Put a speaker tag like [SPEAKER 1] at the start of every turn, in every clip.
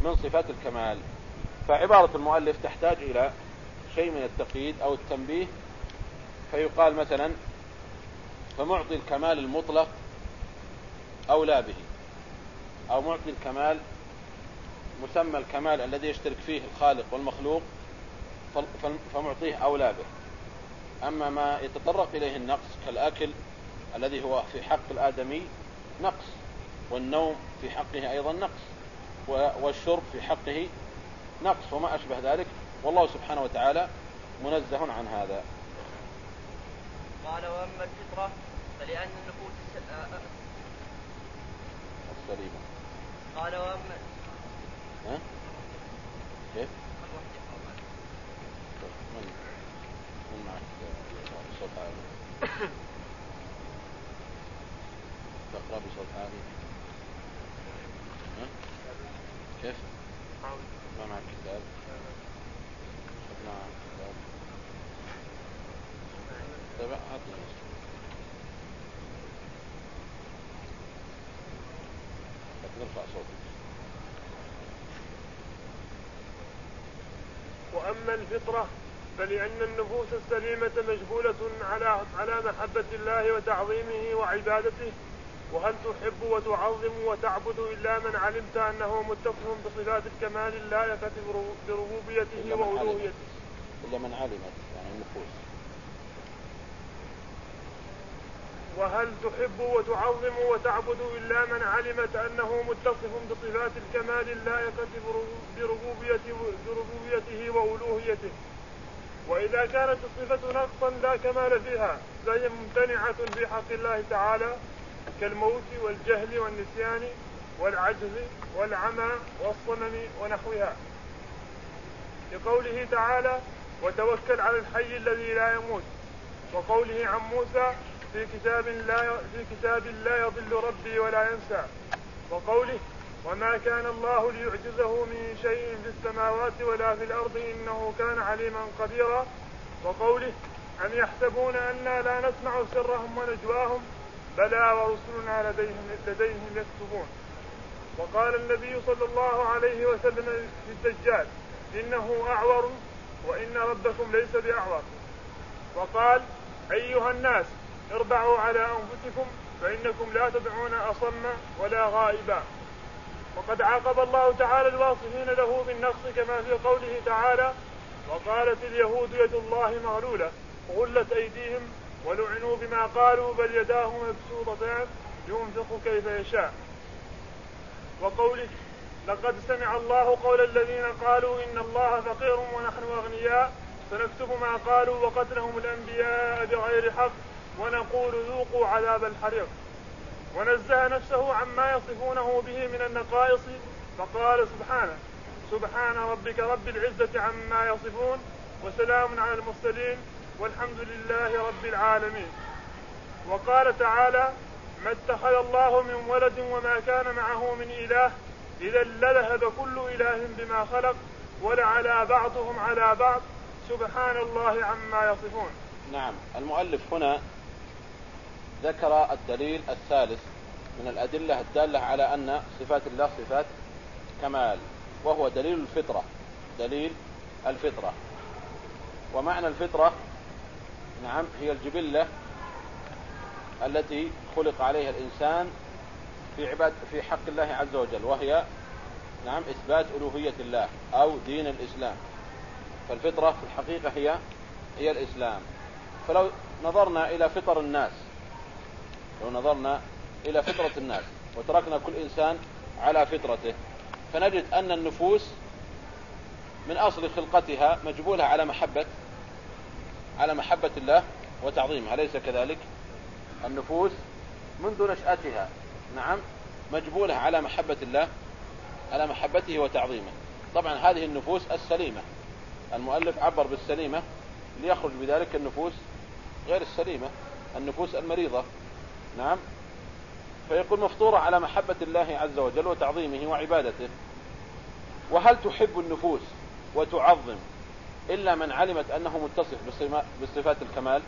[SPEAKER 1] من صفات الكمال. فعبارة المؤلف تحتاج إلى شيء من التقييد أو التنبيه، فيقال مثلا: فمعطي الكمال المطلق أولى به، أو معطي الكمال مسمى الكمال الذي يشترك فيه الخالق والمخلوق فمعطيه أولى به. أما ما يتطرق إليه النقص كالأكل الذي هو في حق الآدمي نقص، والنوم في حقه أيضا نقص، والشرب في حقه نقص، وما أشبه ذلك، والله سبحانه وتعالى منزه عن هذا.
[SPEAKER 2] قال: وأما الفطرة فلأن النفوس
[SPEAKER 1] السليمة.
[SPEAKER 2] قال: وأما
[SPEAKER 1] كيف؟ من معك بصوت عالي؟ تقرأ بصوت عالي. كيف؟ ما معك كتاب؟ ما معك كتاب؟ طيب أعطني نرفع صوتك.
[SPEAKER 3] وأما الفطرة فلأن النفوس السليمة مجبولة على محبة الله وتعظيمه وعبادته. وهل تحب وتعظم وتعبد إلا من علمت أنه متصف بصفات الكمال اللائقة بربوبيته وألوهيته؟
[SPEAKER 1] إلا من علمت يعني النفوس.
[SPEAKER 3] وهل تحب وتعظم وتعبد إلا من علمت أنه متصف بصفات الكمال اللائقة بربوبيته وألوهيته؟ وإذا كانت الصفة نقصا لا كمال فيها فهي ممتنعة في حق الله تعالى، كالموت والجهل والنسيان والعجز والعمى والصنم ونحوها، لقوله تعالى: وتوكل على الحي الذي لا يموت، وقوله عن موسى: في كتاب لا يضل ربي ولا ينسى، وقوله: وما كان الله ليعجزه من شيء في السماوات ولا في الأرض إنه كان عليما قديرا، وقوله: أم يحسبون أنا لا نسمع سرهم ونجواهم بلى ورسلنا لديهم يكتبون. وقال النبي صلى الله عليه وسلم في الدجال: إنه أعور وإن ربكم ليس بأعور. وقال: أيها الناس اربعوا على أنفسكم فإنكم لا تدعون أصم ولا غائبا. وقد عاقب الله تعالى الواصفين له بالنقص كما في قوله تعالى: وقالت اليهود يد الله مغلولة غلت أيديهم ولعنوا بما قالوا بل يداه مبسوطتان ينفق كيف يشاء. وقوله: لقد سمع الله قول الذين قالوا إن الله فقير ونحن أغنياء سنكتب ما قالوا وقتلهم الأنبياء بغير حق ونقول ذوقوا عذاب الحريق. ونزه نفسه عما يصفونه به من النقائص فقال سبحانه: سبحان ربك رب العزة عما يصفون وسلام على المرسلين والحمد لله رب العالمين. وقال تعالى: ما اتخذ الله من ولد وما كان معه من إله إذا لذهب كل إله بما خلق ولعلى بعضهم على بعض سبحان الله عما يصفون.
[SPEAKER 1] نعم، المؤلف هنا ذكر الدليل الثالث من الأدلة الدالة على أن صفات الله صفات كمال، وهو دليل الفطرة. دليل الفطرة، ومعنى الفطرة نعم هي الجبلة التي خلق عليها الإنسان في حق الله عز وجل، وهي نعم إثبات ألوهية الله أو دين الإسلام. فالفطرة في الحقيقة هي الإسلام. فلو نظرنا إلى فطر الناس، لو نظرنا إلى فطرة الناس وتركنا كل إنسان على فطرته، فنجد أن النفوس من أصل خلقتها مجبولة على محبة الله وتعظيمه، أليس كذلك؟ النفوس منذ نشأتها نعم مجبولة على محبة الله، على محبته وتعظيمه. طبعا هذه النفوس السليمة، المؤلف عبر بالسليمة ليخرج بذلك النفوس غير السليمة، النفوس المريضة نعم. فيقول مفطورة على محبة الله عز وجل وتعظيمه وعبادته. وهل تحب النفوس وتعظم إلا من علمت أنه متصف بصفات الكمال؟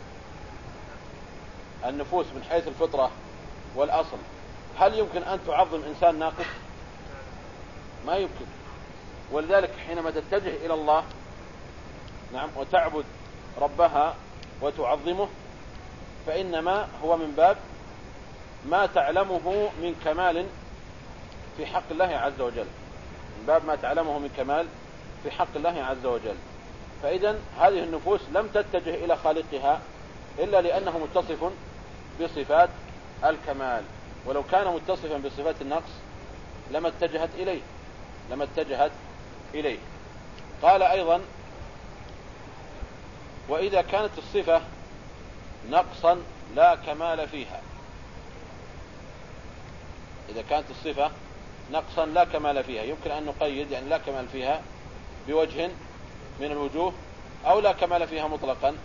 [SPEAKER 1] النفوس من حيث الفطرة والأصل، هل يمكن أن تعظم إنسان ناقص؟ ما يمكن. ولذلك حينما تتجه إلى الله نعم وتعبد ربها وتعظمه فإنما هو من باب ما تعلمه من كمال في حق الله عز وجل، من باب ما تعلمه من كمال في حق الله عز وجل. فإذا هذه النفوس لم تتجه إلى خالقها إلا لأنه متصف بصفات الكمال، ولو كان متصفا بصفات النقص لما اتجهت إليه. قال أيضا: وإذا كانت الصفة نقصا لا كمال فيها، إذا كانت الصفة نقصا لا كمال فيها، يمكن أن نقيد يعني لا كمال فيها بوجه من الوجوه، أو لا كمال فيها مطلقا،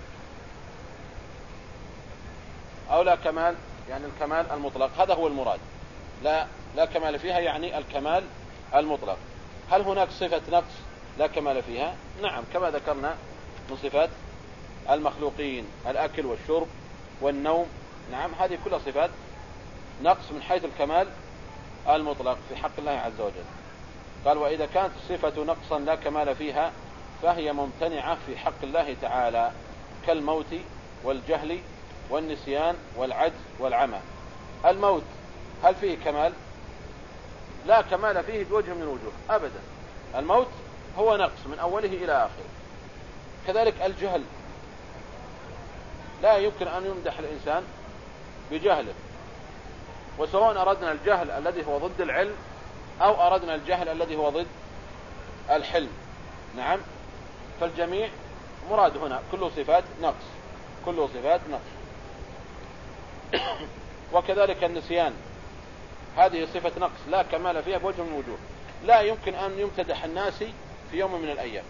[SPEAKER 1] أو لا كمال يعني الكمال المطلق، هذا هو المراد. لا كمال فيها يعني الكمال المطلق. هل هناك صفة نقص لا كمال فيها؟ نعم، كما ذكرنا من صفات المخلوقين، الأكل والشرب والنوم، نعم هذه كلها صفات نقص من حيث الكمال المطلق في حق الله عز وجل. قال: وإذا كانت الصفة نقصا لا كمال فيها فهي ممتنعة في حق الله تعالى، كالموت والجهل والنسيان والعجز والعمى. الموت هل فيه كمال؟ لا كمال فيه بوجه من الوجوه أبدا، الموت هو نقص من أوله إلى آخره. كذلك الجهل، لا يمكن أن يمدح الإنسان بجهله، وسواء أردنا الجهل الذي هو ضد العلم أو أردنا الجهل الذي هو ضد الحلم، نعم، فالجميع مراد هنا كله صفات نقص، كله صفات نقص. وكذلك النسيان، هذه صفة نقص لا كمال فيها بوجه من الوجوه، لا يمكن أن يمتدح الناس في يوم من الأيام،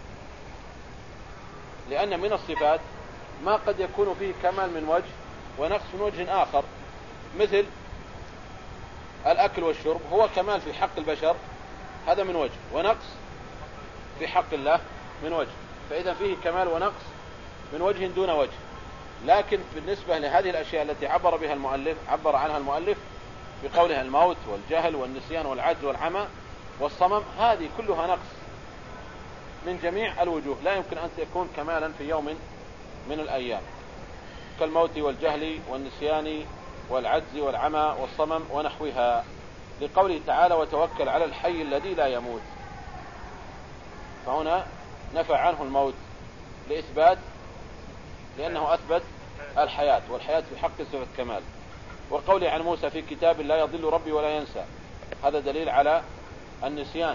[SPEAKER 1] لأن من الصفات ما قد يكون فيه كمال من وجه ونقص من وجه آخر، مثل الأكل والشرب هو كمال في حق البشر، هذا من وجه، ونقص في حق الله من وجه، فإذا فيه كمال ونقص من وجه دون وجه. لكن بالنسبة لهذه الأشياء التي عبر عنها المؤلف بقولها الموت والجهل والنسيان والعجز والعمى والصمم، هذه كلها نقص من جميع الوجوه، لا يمكن أن تكون كمالا في يوم من الأيام، كالموت والجهل والنسيان والعجز والعمى والصمم ونحوها، لقوله تعالى: وتوكل على الحي الذي لا يموت. فهنا نفى عنه الموت لإثبات، لأنه أثبت الحياة، والحياة في حق صفة كمال. وقوله عن موسى: في كتاب لا يضل ربي ولا ينسى، هذا دليل على النسيان،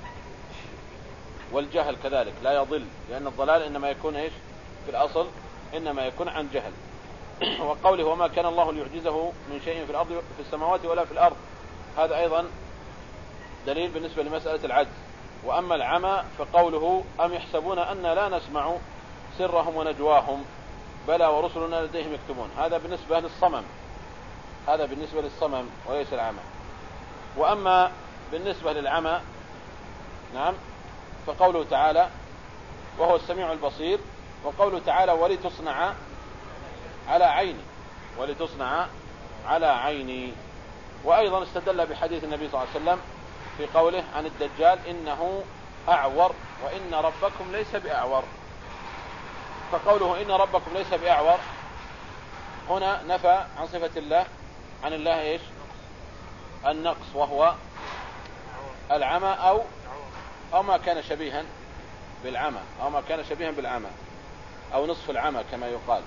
[SPEAKER 1] والجهل كذلك لا يضل، لأن الضلال إنما يكون إيش في الأصل؟ إنما يكون عن جهل. وقوله: وما كان الله ليعجزه من شيء في الأرض في السماوات ولا في الأرض، هذا أيضا دليل بالنسبة لمسألة العجز. وأما العمى فقوله: أم يحسبون أن لا نسمع سرهم ونجواهم بلى ورسلنا لديهم يكتبون، هذا بالنسبة للصمم، هذا بالنسبة للصمم وليس العمى. وأما بالنسبة للعمى، نعم، فقوله تعالى: وهو السميع البصير، وقوله تعالى: ولتصنع على عيني، ولتصنع على عيني. وأيضا استدل بحديث النبي صلى الله عليه وسلم في قوله عن الدجال: إنه أعور وإن ربكم ليس بأعور. فقوله إن ربكم ليس بأعور هنا نفى عن صفة الله، عن الله إيش؟ النقص، وهو العمى أو ما كان شبيها بالعمى، أو ما كان شبيها بالعمى، أو نصف العمى كما يقال.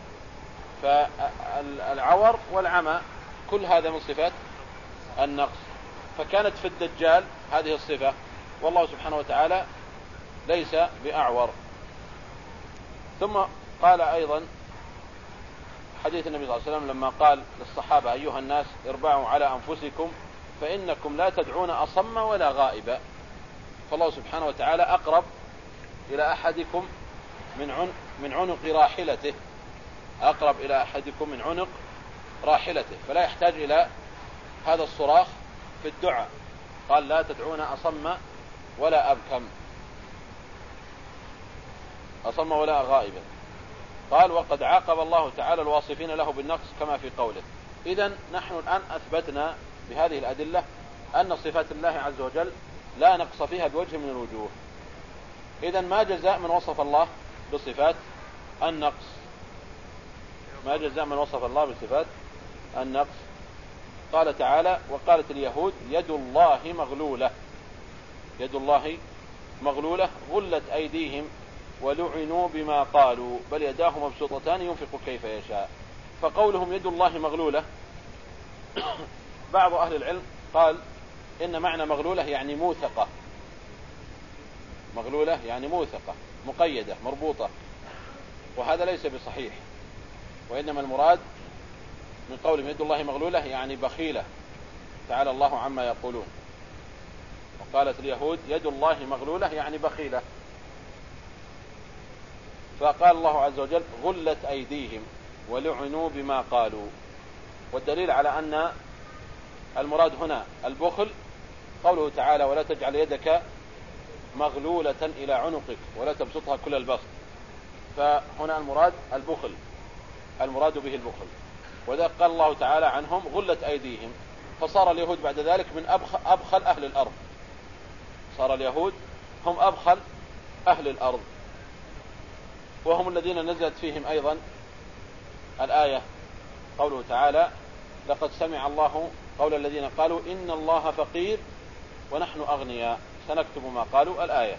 [SPEAKER 1] فالعور والعمى كل هذا من صفات النقص، فكانت في الدجال هذه الصفة، والله سبحانه وتعالى ليس بأعور. ثم قال أيضا حديث النبي صلى الله عليه وسلم لما قال للصحابة: أيها الناس اربعوا على أنفسكم فإنكم لا تدعون أصم ولا غائبا. فالله سبحانه وتعالى أقرب إلى أحدكم من عنق راحلته، أقرب إلى أحدكم من عنق راحلته، فلا يحتاج إلى هذا الصراخ في الدعاء. قال: لا تدعون أصم ولا أبكم، أصم ولا غائبا. قال: وقد عاقب الله تعالى الواصفين له بالنقص كما في قوله. إذن نحن الآن أثبتنا بهذه الأدلة أن صفات الله عز وجل لا نقص فيها بوجه من الوجوه. إذن ما جزاء من وصف الله بصفات النقص؟ ما جزاء من وصف الله بصفات النقص؟ قال تعالى: وقالت اليهود يد الله مغلولة. يد الله مغلولة غلت أيديهم ولعنوا بما قالوا بل يداه مبسوطتان ينفق كيف يشاء. فقولهم يد الله مغلولة بعض أهل العلم قال إن معنى مغلولة يعني موثقة. مغلولة يعني موثقة مقيدة مربوطة، وهذا ليس بصحيح، وإنما المراد من قولهم يد الله مغلولة يعني بخيلة، تعالى الله عما يقولون. وقالت اليهود يد الله مغلولة يعني بخيلة. فقال الله عز وجل غلت أيديهم ولعنوا بما قالوا. والدليل على أن المراد هنا البخل قوله تعالى: ولا تجعل يدك مغلولة إلى عنقك ولا تبسطها كل البسط. فهنا المراد البخل، المراد به البخل. وذلك قال الله تعالى عنهم غلت أيديهم، فصار اليهود بعد ذلك من أبخل أهل الأرض. صار اليهود هم أبخل أهل الأرض، وهم الذين نزلت فيهم أيضا الآية قوله تعالى: لقد سمع الله قول الذين قالوا إن الله فقير ونحن أغنياء سنكتب ما قالوا، الآية.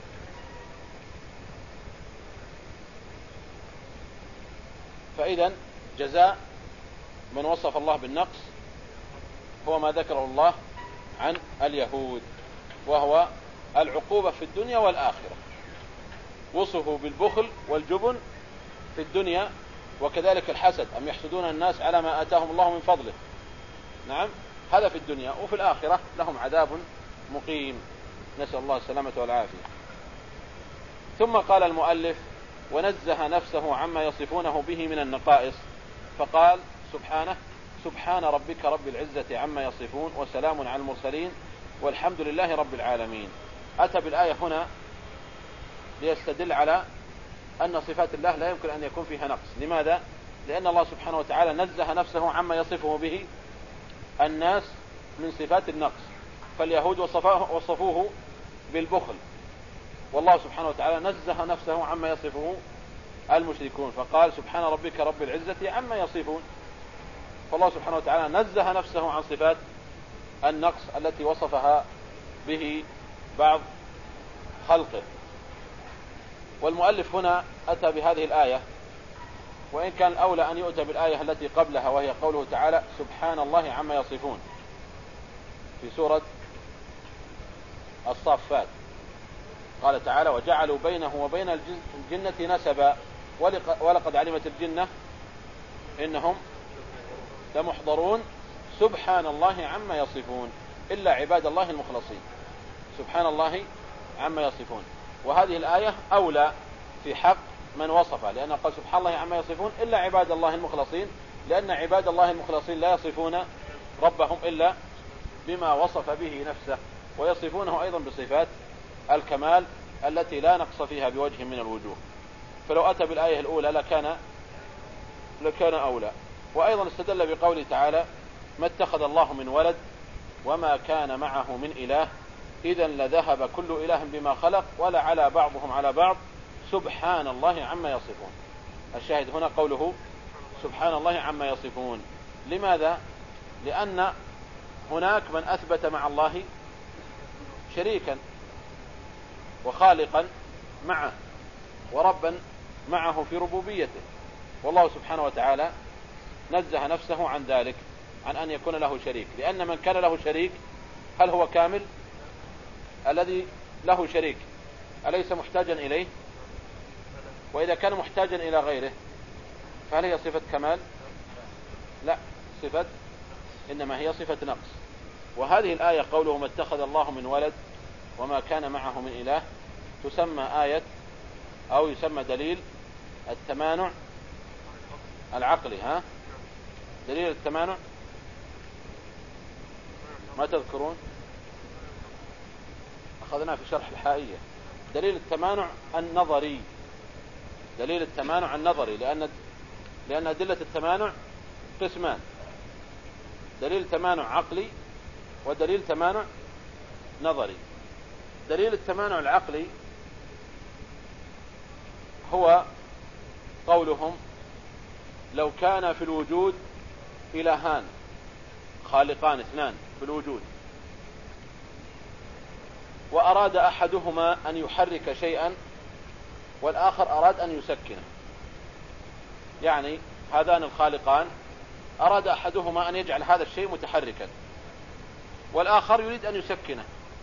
[SPEAKER 1] فإذا جزاء من وصف الله بالنقص هو ما ذكره الله عن اليهود، وهو العقوبة في الدنيا والآخرة. وصفوا بالبخل والجبن في الدنيا، وكذلك الحسد، أم يحسدون الناس على ما آتاهم الله من فضله. نعم، هذا في الدنيا. وفي الآخرة لهم عذاب مقيم، نسأل الله السلامة والعافية. ثم قال المؤلف: ونزه نفسه عما يصفونه به من النقائص، فقال سبحانه: سبحان ربك رب العزة عما يصفون وسلام على المرسلين والحمد لله رب العالمين. أتى بالآية هنا ليستدل على أن صفات الله لا يمكن أن يكون فيها نقص. لماذا؟ لأن الله سبحانه وتعالى نزه نفسه عما يصفه به الناس من صفات النقص. فاليهود وصفوه بالبخل، والله سبحانه وتعالى نزه نفسه عما يصفه المشركون، فقال سبحان ربك رب العزة عما يصفون. فالله سبحانه وتعالى نزه نفسه عن صفات النقص التي وصفها به بعض خلقه. والمؤلف هنا أتى بهذه الآية، وإن كان الأولى أن يؤتى بالآية التي قبلها، وهي قوله تعالى: سبحان الله عما يصفون، في سورة الصافات. قال تعالى: وجعلوا بينه وبين الجنة نسبا ولقد علمت الجنة إنهم لمحضرون سبحان الله عما يصفون إلا عباد الله المخلصين. سبحان الله عما يصفون. وهذه الآية أولى في حق من وصفه، لأنه قال سبحان الله عما يصفون إلا عباد الله المخلصين، لأن عباد الله المخلصين لا يصفون ربهم إلا بما وصف به نفسه، ويصفونه أيضا بصفات الكمال التي لا نقص فيها بوجه من الوجوه. فلو أتى بالآية الأولى لكان أولى. وأيضا استدل بقوله تعالى: ما اتخذ الله من ولد وما كان معه من إله إذا لذهب كل إله بما خلق ولا على بعضهم على بعض سبحان الله عما يصفون. الشاهد هنا قوله سبحان الله عما يصفون. لماذا؟ لأن هناك من أثبت مع الله شريكا وخالقا معه وربا معه في ربوبيته، والله سبحانه وتعالى نزه نفسه عن ذلك، عن أن يكون له شريك، لأن من كان له شريك هل هو كامل؟ الذي له شريك أليس محتاجا إليه؟ وإذا كان محتاجا إلى غيره فهل هي صفة كمال؟ لا، صفة إنما هي صفة نقص. وهذه الآية قوله ما اتخذ الله من ولد وما كان معه من إله تسمى آية أو يسمى دليل التمانع العقلي. ها؟ دليل التمانع ما تذكرون؟ أخذناه في شرح الحائية. دليل التمانع النظري، دليل التمانع النظري، لأن أدلة التمانع قسمان: دليل تمانع عقلي ودليل تمانع نظري. دليل التمانع العقلي هو قولهم لو كان في الوجود إلهان خالقان اثنان في الوجود وأراد أحدهما أن يحرك شيئا والآخر أراد أن يسكنه، يعني هذان الخالقان أراد أحدهما أن يجعل هذا الشيء متحركا والآخر يريد أن يسكنه،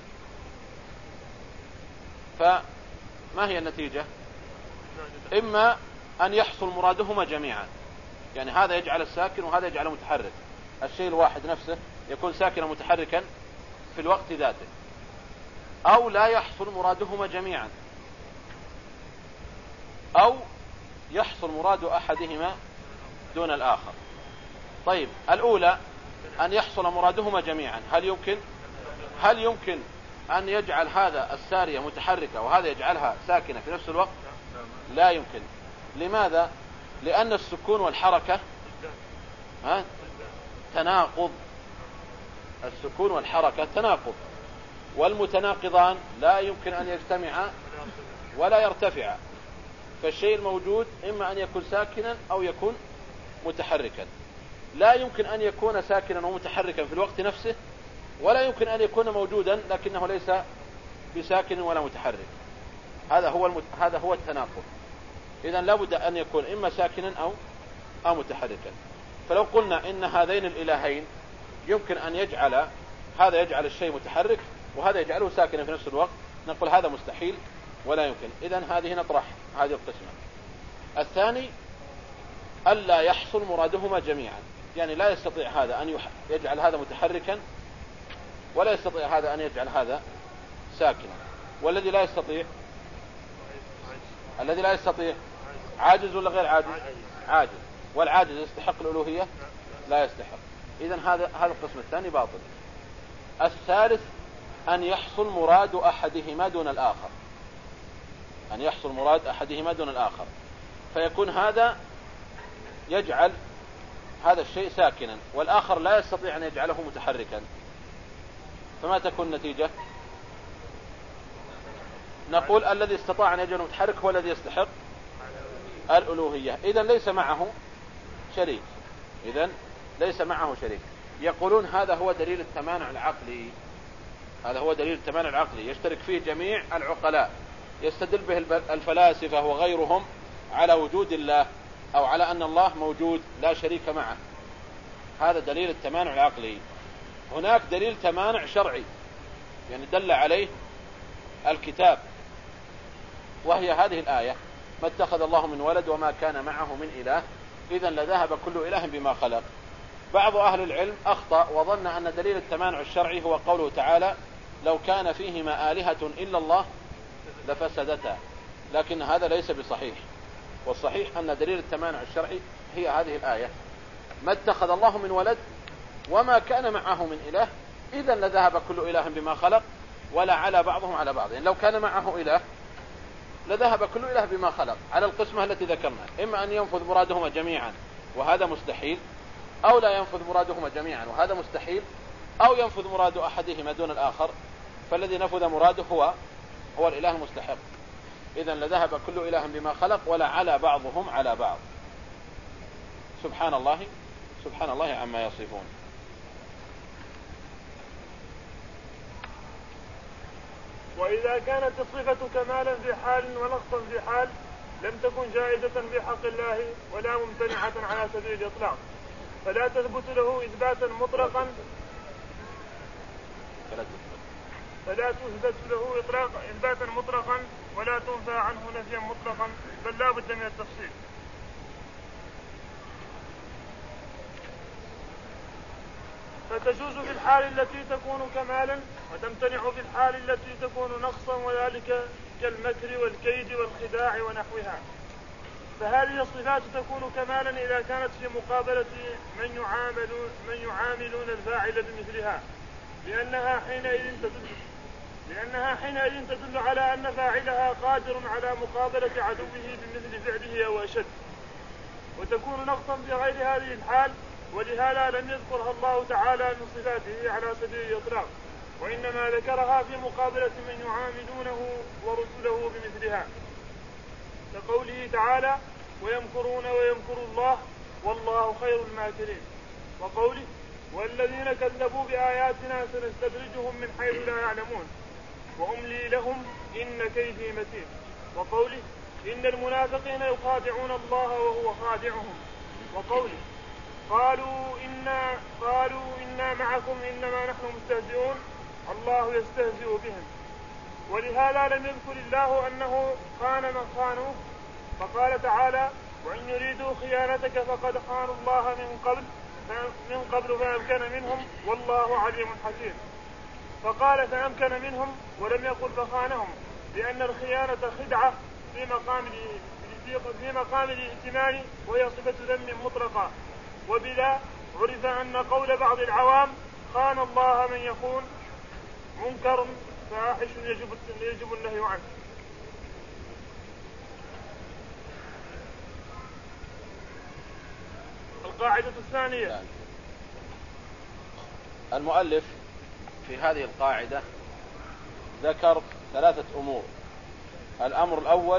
[SPEAKER 1] فما هي النتيجة؟ إما أن يحصل مرادهما جميعا، يعني هذا يجعل الساكن وهذا يجعله متحرك، الشيء الواحد نفسه يكون ساكنا متحركا في الوقت ذاته، أو لا يحصل مرادهما جميعا، أو يحصل مراد أحدهما دون الآخر. طيب الأولى أن يحصل مرادهما جميعا، هل يمكن أن يجعل هذا السارية متحركة وهذا يجعلها ساكنة في نفس الوقت؟ لا يمكن. لماذا؟ لأن السكون والحركة تناقض، السكون والحركة تناقض، والمتناقضان لا يمكن أن يجتمعا ولا يرتفعا، فالشيء الموجود إما أن يكون ساكنا أو يكون متحركا، لا يمكن أن يكون ساكنا ومتحركا في الوقت نفسه، ولا يمكن أن يكون موجودا لكنه ليس بساكن ولا متحرك. هذا هو التناقض. إذن لابد أن يكون إما ساكنا أو متحركا. فلو قلنا إن هذين الإلهين يمكن أن يجعل هذا يجعل الشيء متحرك وهذا يجعله ساكنا في نفس الوقت، نقول هذا مستحيل ولا يمكن. إذن هذه نطرح هذه القسمة. الثاني ألا يحصل مرادهما جميعا، يعني لا يستطيع هذا أن يجعل هذا متحركا ولا يستطيع هذا أن يجعل هذا ساكنا. والذي لا يستطيع عاجز ولا غير عاجز؟ عاجز. والعاجز يستحق الألوهية؟ لا يستحق. إذن هذا القسم الثاني باطل. الثالث أن يحصل مراد أحدهما دون الآخر، أن يحصل مراد أحدهما دون الآخر، فيكون هذا يجعل هذا الشيء ساكنا والآخر لا يستطيع أن يجعله متحركا، فما تكون النتيجة؟ نقول الذي استطاع أن يجعله متحرك هو الذي يستحق الألوهية، إذن ليس معه شريك. يقولون هذا هو دليل التمانع العقلي، يشترك فيه جميع العقلاء، يستدل به الفلاسفة وغيرهم على وجود الله أو على أن الله موجود لا شريك معه. هذا دليل التمانع العقلي. هناك دليل تمانع شرعي، يعني دل عليه الكتاب، وهي هذه الآية: ما اتخذ الله من ولد وما كان معه من إله إذن لذهب كل إله بما خلق. بعض أهل العلم أخطأ وظن أن دليل التمانع الشرعي هو قوله تعالى: لو كان فيهما آلهة إلا الله لفسدتا، لكن هذا ليس بصحيح. والصحيح أن دليل التمانع الشرعي هي هذه الآية: ما اتخذ الله من ولد وما كان معه من إله إذن لذهب كل إله بما خلق ولا على بعضهم على بعض. يعني لو كان معه إله لذهب كل إله بما خلق على القسمة التي ذكرنا، إما أن ينفذ مرادهما جميعا وهذا مستحيل، أو لا ينفذ مرادهما جميعا وهذا مستحيل، أو ينفذ مراد أحدهما دون الآخر، فالذي نفذ مراده هو الإله المستحق. إذن لذهب كل إله بما خلق ولا على بعضهم على بعض. سبحان الله عما يصفون.
[SPEAKER 3] وإذا كانت الصفة كمالا في حال ونقصا في حال لم تكن جائزة في حق الله ولا ممتنعة على سبيل الإطلاق، فلا تثبت له إثباتا مطلقا ولا تنفى عنه نفيا مطلقا، بل لا بد من التفصيل. فتجوز في الحال التي تكون كمالا وتمتنع في الحال التي تكون نقصا، وذلك كالمكر والكيد والخداع ونحوها. فهذه الصفات تكون كمالا إذا كانت في مقابلة من يعاملون الفاعل بمثلها، لأنها حينئذ تدل على أن فاعلها قادر على مقابلة عدوه بمثل فعله أو أشد. وتكون نقصا في غير هذه الحال، ولهذا لم يذكرها الله تعالى من صفاته على سبيل الإطلاق، وإنما ذكرها في مقابلة من يعاملونه ورسله بمثلها، كقوله تعالى ويمكرون ويمكر الله والله خير الماكرين، وقوله والذين كذبوا بآياتنا سنستدرجهم من حيث لا يعلمون وأملي لهم إن كيدي متين، وقوله إن المنافقين يخادعون الله وهو خادعهم، وقوله قالوا إنا معكم إنما نحن مستهزئون الله يستهزئ بهم. ولهذا لم يذكر الله أنه خان من خانوه، فقال تعالى وإن يريدوا خيانتك فقد خانوا الله من قبل فأمكن منهم والله عليم حكيم. فقال فأمكن منهم ولم يقل فخانهم، لأن الخيانة خدعة في مقام الائتمان وهي صفة ذم مطلقة، وبذا عرف أن قول بعض العوام خان الله من يخون منكر فاحش يجب النهي عنه. القاعدة الثانية.
[SPEAKER 1] المؤلف في هذه القاعدة ذكر 3 أمور. الأمر الأول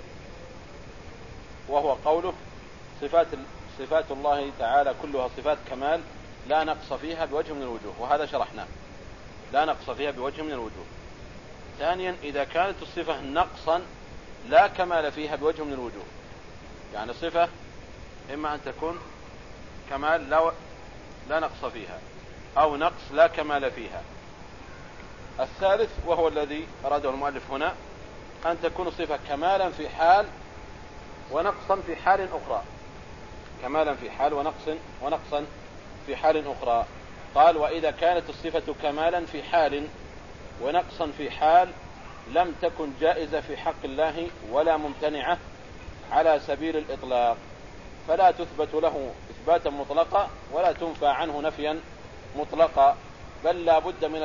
[SPEAKER 1] وهو قوله صفات الله تعالى كلها صفات كمال لا نقص فيها بوجه من الوجوه، وهذا شرحناه، لا نقص فيها بوجه من الوجوه. ثانيا إذا كانت الصفة نقصا لا كمال فيها بوجه من الوجوه، يعني صفة إما أن تكون كمال لا نقص فيها أو نقص لا كمال فيها. الثالث وهو الذي أراده المؤلف هنا أن تكون صفة كمالا في حال ونقصا في حال أخرى، كمالا في حال ونقصا في حال أخرى. قال وإذا كانت الصفة كمالا في حال ونقصا في حال لم تكن جائزة في حق الله ولا ممتنعة على سبيل الإطلاق، فلا تثبت له إثباتا مطلقا ولا تنفى عنه نفيا مطلقا، بل لا بد من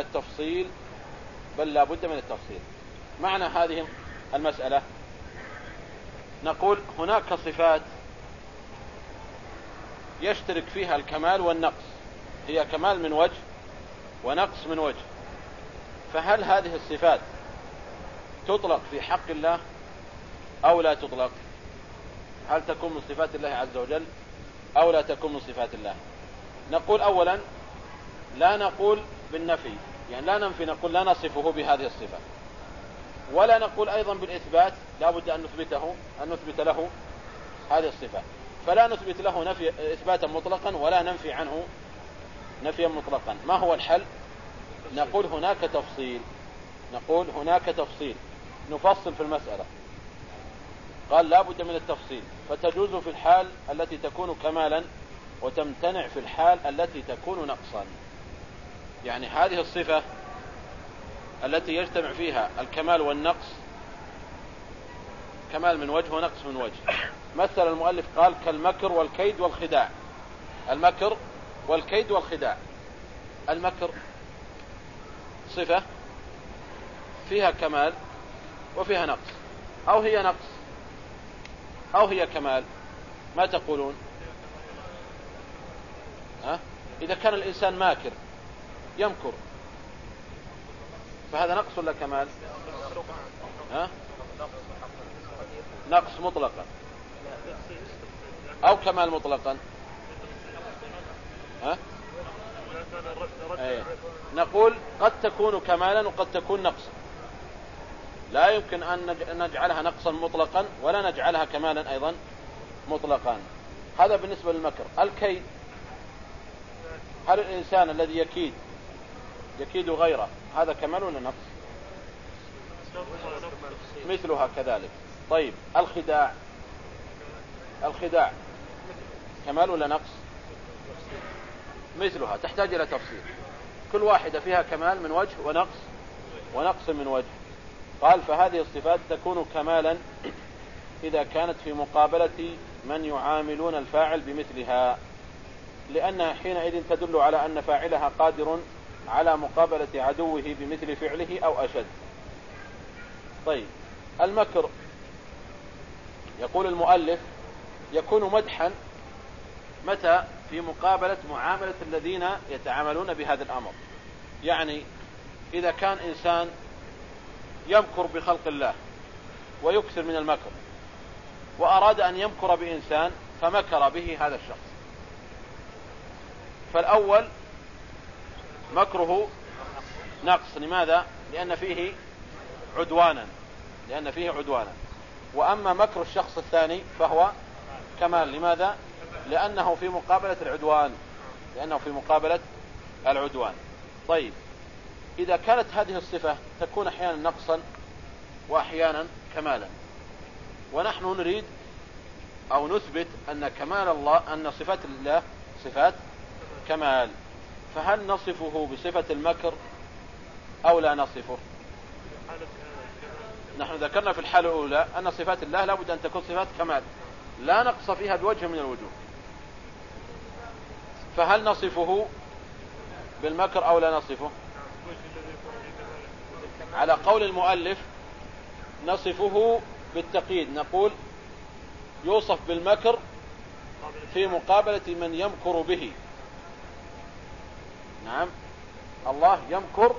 [SPEAKER 1] التفصيل. معنى هذه المسألة نقول هناك صفات يشترك فيها الكمال والنقص، هي كمال من وجه ونقص من وجه، فهل هذه الصفات تطلق في حق الله أو لا تطلق؟ هل تكون من صفات الله عز وجل أو لا تكون من صفات الله؟ نقول أولا لا نقول بالنفي، يعني لا ننفي، نقول لا نصفه بهذه الصفة، ولا نقول أيضا بالإثبات لا بد أن نثبت له هذه الصفة، فلا نثبت له إثباتا مطلقا ولا ننفي عنه نفيا مطلقا. ما هو الحل؟ نقول هناك تفصيل نفصل في المسألة. قال لا بد من التفصيل، فتجوز في الحال التي تكون كمالا وتمتنع في الحال التي تكون نقصا. يعني هذه الصفة التي يجتمع فيها الكمال والنقص كمال من وجه ونقص من وجه. مثل المؤلف قال كالمكر والكيد والخداع. المكر والكيد والخداع. المكر صفة فيها كمال وفيها نقص، أو هي نقص أو هي كمال. ما تقولون؟ إذا كان الإنسان ماكر يمكر فهذا نقص ولا كمال؟ نقص مطلقا أو كمال مطلقا؟ نقول قد تكون كمالا وقد تكون نقصا، لا يمكن أن نجعلها نقصا مطلقا ولا نجعلها كمالا أيضا مطلقا. هذا بالنسبة للمكر. الكيد، هل الإنسان الذي يكيد غيره هذا كمال ولا نقص؟ مثلها كذلك. طيب الخداع كمال ولا نقص؟ مثلها، تحتاج إلى تفصيل. كل واحدة فيها كمال من وجه ونقص من وجه. قال فهذه الصفات تكون كمالا إذا كانت في مقابلة من يعاملون الفاعل بمثلها، لأنها حينئذ تدل على أن فاعلها قادر على مقابلة عدوه بمثل فعله أو أشد. طيب المكر يقول المؤلف يكون مدحا متى؟ في مقابلة معاملة الذين يتعاملون بهذا الأمر. يعني إذا كان إنسان يمكر بخلق الله ويكثر من المكر، وأراد أن يمكر بإنسان فمكر به هذا الشخص، فالأول مكره نقص. لماذا؟ لأن فيه عدوانا، وأما مكر الشخص الثاني فهو كمال. لماذا؟ لأنه في مقابلة العدوان. طيب، إذا كانت هذه الصفة تكون أحيانا نقصا وأحيانا كمالا، ونحن نريد أو نثبت أن كمال الله، أن صفات الله صفات كمال، فهل نصفه بصفة المكر أو لا نصفه؟ نحن ذكرنا في الحالة الأولى أن صفات الله لا بد أن تكون صفات كمال لا نقص فيها بوجه من الوجوه، فهل نصفه بالمكر أو لا نصفه؟ على قول المؤلف نصفه بالتقييد، نقول يوصف بالمكر في مقابلة من يمكر به. نعم، الله يمكر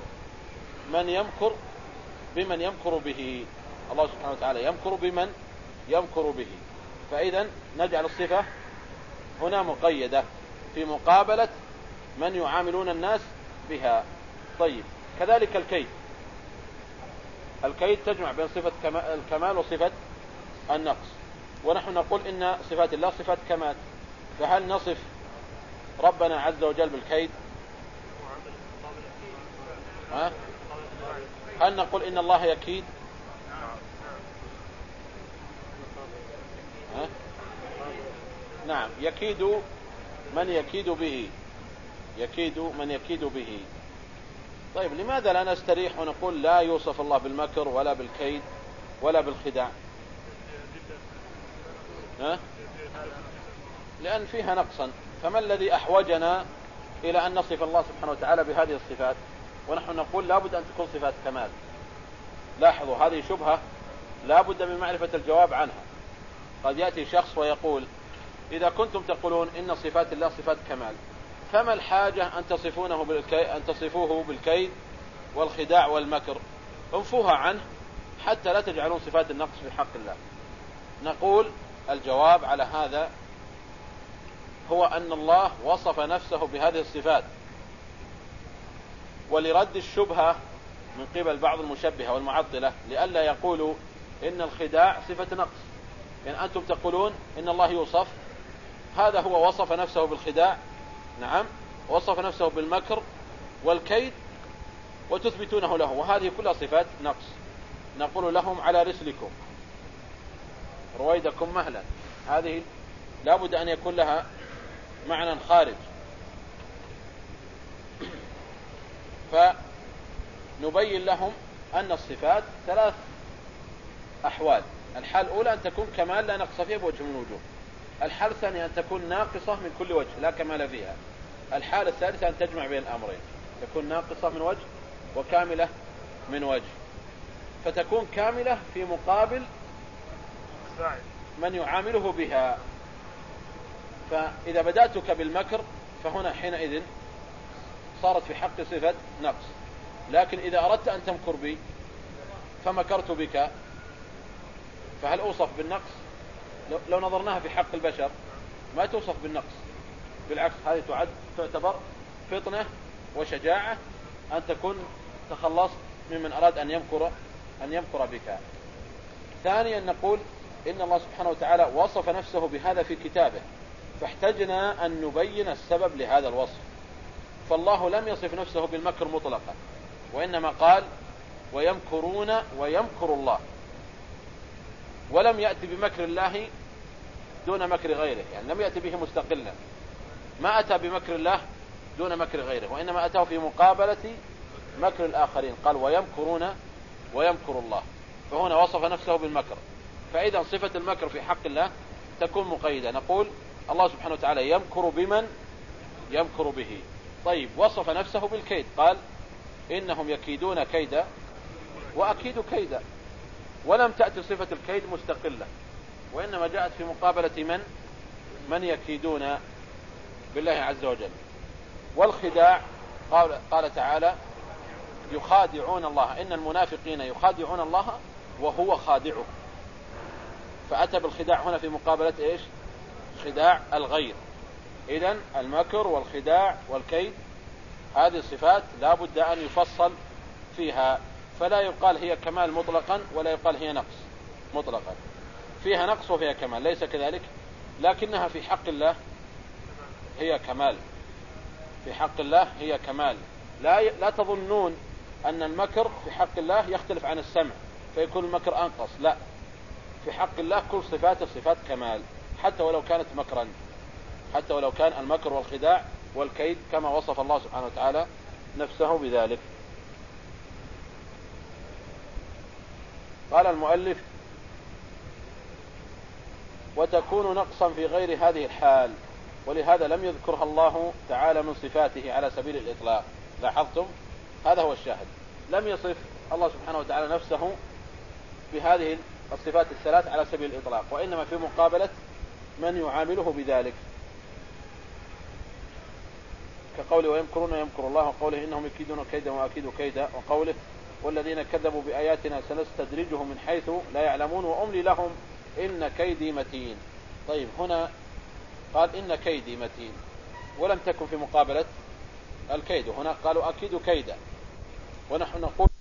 [SPEAKER 1] بمن يمكر به، الله سبحانه وتعالى يمكر بمن يمكر به، فإذا نجعل الصفة هنا مقيدة في مقابلة من يعاملون الناس بها. طيب، كذلك الكيد تجمع بين صفة الكمال وصفة النقص، ونحن نقول إن صفات الله صفات كمال، فهل نصف ربنا عز وجل بالكيد؟ هل نقول إن الله يكيد؟ نعم، يكيد من يكيد به. طيب، لماذا لا نستريح ونقول لا يوصف الله بالمكر ولا بالكيد ولا بالخداع؟ لأن فيها نقصا، فما الذي أحوجنا إلى أن نصف الله سبحانه وتعالى بهذه الصفات ونحن نقول لا بد أن تكون صفات كمال؟ لاحظوا، هذه شبهة لا بد من معرفة الجواب عنها. قد يأتي شخص ويقول إذا كنتم تقولون إن صفات الله صفات كمال، فما الحاجة أن تصفوه بالكيد والخداع والمكر؟ انفوها عنه حتى لا تجعلون صفات النقص في حق الله. نقول الجواب على هذا هو أن الله وصف نفسه بهذه الصفات، ولرد الشبهة من قبل بعض المشبهة والمعطلة لئلا يقولوا إن الخداع صفة نقص، يعني أنتم تقولون إن الله يوصف، هذا هو وصف نفسه بالخداع، نعم، وصف نفسه بالمكر والكيد وتثبتونه له، وهذه كلها صفات نقص. نقول لهم على رسلكم، رويدكم مهلا، هذه لا بد أن يكون لها معنى خارج. فنبين لهم أن الصفات ثلاث أحوال: الحال الأولى أن تكون كمال لا نقص فيها بوجه من الوجوه، الحال الثانية أن تكون ناقصة من كل وجه لا كمال فيها، الحالة الثالثة أن تجمع بين الأمرين، تكون ناقصة من وجه وكاملة من وجه، فتكون كاملة في مقابل من يعامله بها. فإذا بدأتك بالمكر فهنا حينئذ صارت في حق صفة نقص، لكن إذا أردت أن تمكر بي فمكرت بك، فهل أوصف بالنقص؟ لو نظرناها في حق البشر ما توصف بالنقص، بالعكس هذه تعتبر فطنة وشجاعة أن تكون تخلصت ممن أراد أن يمكر بك. ثانيا نقول إن الله سبحانه وتعالى وصف نفسه بهذا في كتابه، فاحتجنا أن نبين السبب لهذا الوصف، فالله لم يصف نفسه بالمكر مطلقا، وإنما قال ويمكرون ويمكر الله، ولم يأتي بمكر الله دون مكر غيره، يعني لم يأتي به مستقلا، ما أتى بمكر الله دون مكر غيره، وإنما أتاه في مقابلة مكر الآخرين، قال ويمكرون ويمكر الله، فهنا وصف نفسه بالمكر. فإذا صفة المكر في حق الله تكون مقيدة، نقول الله سبحانه وتعالى يمكر بمن يمكر به. طيب، وصف نفسه بالكيد، قال إنهم يكيدون كيدا وأكيد كيدا، ولم تأتي صفة الكيد مستقلة، وإنما جاءت في مقابلة من يكيدون بالله عز وجل. والخداع قال تعالى يخادعون الله، إن المنافقين يخادعون الله وهو خادعه، فأتى بالخداع هنا في مقابلة إيش؟ خداع الغير. إذن المكر والخداع والكيد هذه الصفات لا بد أن يفصل فيها، فلا يقال هي كمال مطلقا ولا يقال هي نقص مطلقا، فيها نقص وفيها كمال، ليس كذلك، لكنها في حق الله هي كمال، في حق الله هي كمال. لا تظنون أن المكر في حق الله يختلف عن السمع فيكون المكر أنقص، لا، في حق الله كل صفاته صفات كمال، حتى ولو كانت مكرا، حتى ولو كان المكر والخداع والكيد كما وصف الله سبحانه وتعالى نفسه بذلك. قال المؤلف: وتكون نقصا في غير هذه الحال، ولهذا لم يذكرها الله تعالى من صفاته على سبيل الإطلاق. لاحظتم؟ هذا هو الشاهد، لم يصف الله سبحانه وتعالى نفسه بهذه الصفات الثلاث على سبيل الإطلاق، وإنما في مقابلة من يعامله بذلك، كقوله: ويمكرون يمكر الله، وقوله: إنهم يكيدون كيدا وأكيد كيدا، وقوله: والذين كذبوا بآياتنا سنستدرجهم من حيث لا يعلمون وأملي لهم إن كيدي متين. طيب، هنا قال إن كيدي متين ولم تكن في مقابلة الكيد، هنا قالوا أكيد كيدا، ونحن نقول